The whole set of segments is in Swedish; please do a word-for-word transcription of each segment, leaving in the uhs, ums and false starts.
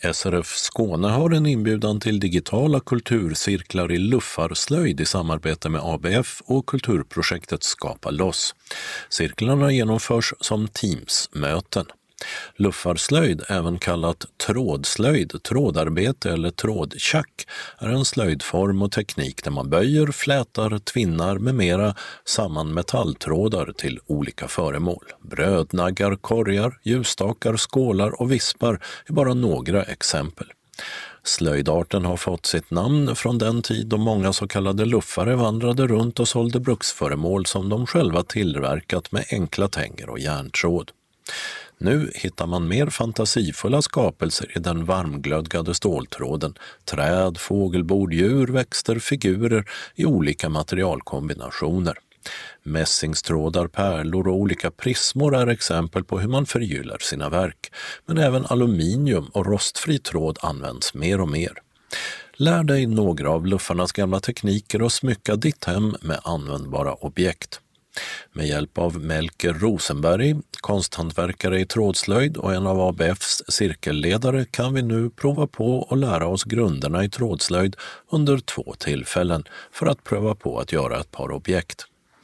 S R F Skåne har en inbjudan till digitala kulturcirklar i luffarslöjd i samarbete med A B F och kulturprojektet Skapa loss. Cirklarna genomförs som Teams-möten. Luffarslöjd, även kallat trådslöjd, trådarbete eller trådtjack, är en slöjdform och teknik där man böjer, flätar, tvinnar med mera samman metalltrådar till olika föremål. Brödnaggar, korgar, ljusstakar, skålar och vispar är bara några exempel. Slöjdarten har fått sitt namn från den tid då många så kallade luffare vandrade runt och sålde bruksföremål som de själva tillverkat med enkla tänger och järntråd. Nu hittar man mer fantasifulla skapelser i den varmglödgade ståltråden, träd, fågelbord, djur, växter, figurer i olika materialkombinationer. Mässingstrådar, pärlor och olika prismor är exempel på hur man förgyllar sina verk, men även aluminium och rostfri tråd används mer och mer. Lär dig några av luffarnas gamla tekniker och smycka ditt hem med användbara objekt. Med hjälp av Melker Rosenberg, konsthantverkare i trådslöjd och en av A B F:s cirkelledare, kan vi nu prova på och lära oss grunderna i trådslöjd under två tillfällen för att pröva på att göra ett par objekt.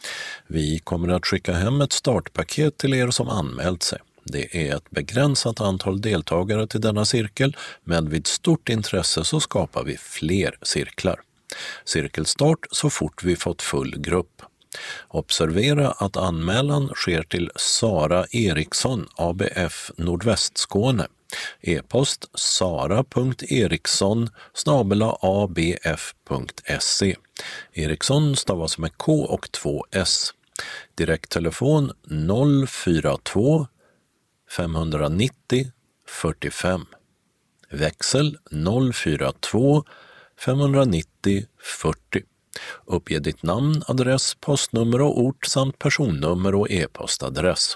Vi kommer att skicka hem ett startpaket till er som anmält sig. Det är ett begränsat antal deltagare till denna cirkel, men vid stort intresse så skapar vi fler cirklar. Cirkelstart så fort vi fått full grupp. Observera att anmälan sker till Sara Eriksson, A B F Nordvästskåne. E-post sara punkt eriksson snabel-a a b f punkt se. Eriksson stavas med K och två S. Direkttelefon noll fyra två fem nio noll fyrtiofem. Växel noll fyra två fem nio noll fyrtio. Uppge ditt namn, adress, postnummer och ort samt personnummer och e-postadress.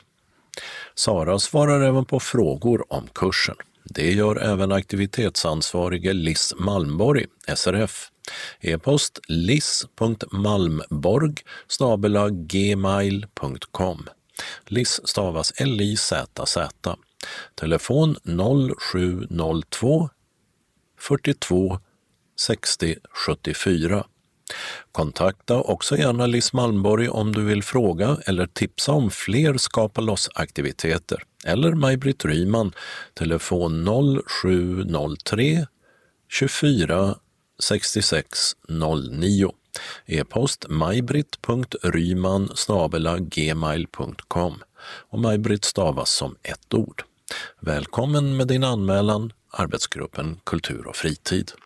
Sara svarar även på frågor om kursen. Det gör även aktivitetsansvarige Liss Malmborg, S R F. E-post liss punkt malmborg snabel-a gmail punkt com. Liss stavas L I Z Z. Telefon noll sju noll två fyrtiotvå sextio sjuttiofyra. Kontakta också gärna Liss Malmborg om du vill fråga eller tipsa om fler Skapa loss-aktiviteter. Eller Maj-Britt Ryman, telefon noll sju noll tre tjugofyra sextiosex noll nio. E-post majbritt punkt ryman snabel-a gmail punkt com. Och Maj-Britt stavas som ett ord. Välkommen med din anmälan, arbetsgruppen Kultur och fritid.